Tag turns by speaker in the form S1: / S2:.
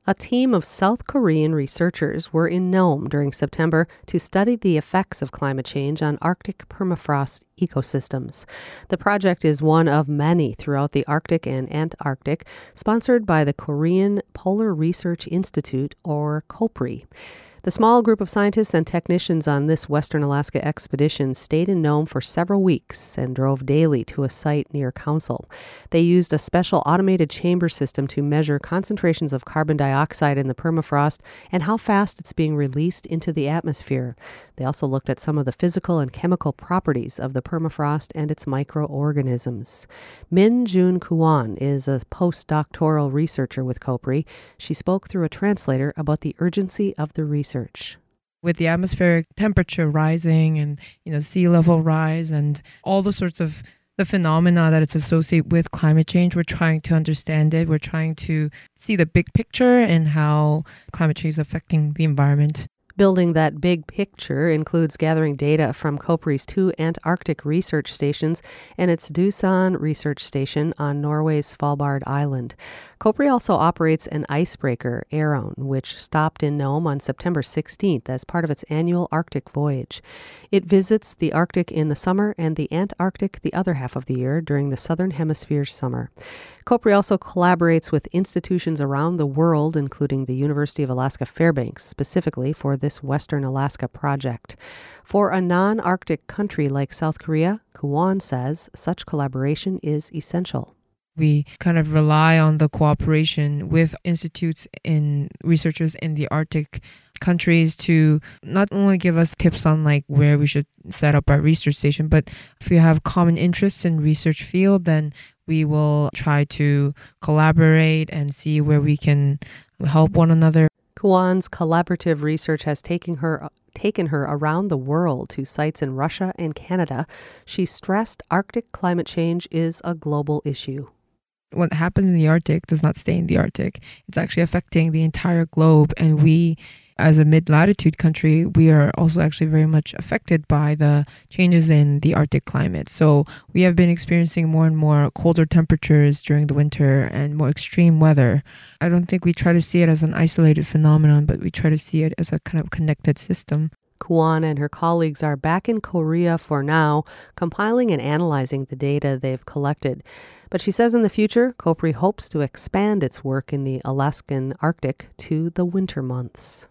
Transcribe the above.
S1: A team of South Korean researchers were in Nome during September to study the effects of climate change on Arctic permafrost ecosystems. The project is one of many throughout the Arctic and Antarctic, sponsored by the Korean Polar Research Institute, or KOPRI. The small group of scientists and technicians on this Western Alaska expedition stayed in Nome for several weeks and drove daily to a site near Council. They used a special automated chamber system to measure concentrations of carbon dioxide in the permafrost and how fast it's being released into the atmosphere. They also looked at some of the physical and chemical properties of the permafrost and its microorganisms. Min Jun Kuan is a postdoctoral researcher with KOPRI. She spoke through a translator about the urgency of the research.
S2: With the atmospheric temperature rising and, sea level rise and all the sorts of the phenomena that it's associated with climate change, we're trying to understand it. We're trying to see the big picture and how climate change is affecting the environment.
S1: Building that big picture includes gathering data from KOPRI's 2 Antarctic research stations and its Doosan research station on Norway's Svalbard Island. KOPRI also operates an icebreaker, Aron, which stopped in Nome on September 16th as part of its annual Arctic voyage. It visits the Arctic in the summer and the Antarctic the other half of the year during the Southern Hemisphere's summer. KOPRI also collaborates with institutions around the world, including the University of Alaska Fairbanks, specifically for this Western Alaska project. For a non-Arctic country like South Korea, Kuan says such collaboration is essential.
S2: We kind of rely on the cooperation with institutes and researchers in the Arctic countries to not only give us tips on where we should set up our research station, but if we have common interests in research field, then we will try to collaborate and see where we can help one another.
S1: Kuan's collaborative research has taken her around the world to sites in Russia and Canada. She stressed Arctic climate change is a global issue.
S2: What happens in the Arctic does not stay in the Arctic. It's actually affecting the entire globe, and we, as a mid-latitude country, we are also actually very much affected by the changes in the Arctic climate. So we have been experiencing more and more colder temperatures during the winter and more extreme weather. I don't think we try to see it as an isolated phenomenon, but we try to see it as a kind of connected system.
S1: Kuan and her colleagues are back in Korea for now, compiling and analyzing the data they've collected. But she says in the future, KOPRI hopes to expand its work in the Alaskan Arctic to the winter months.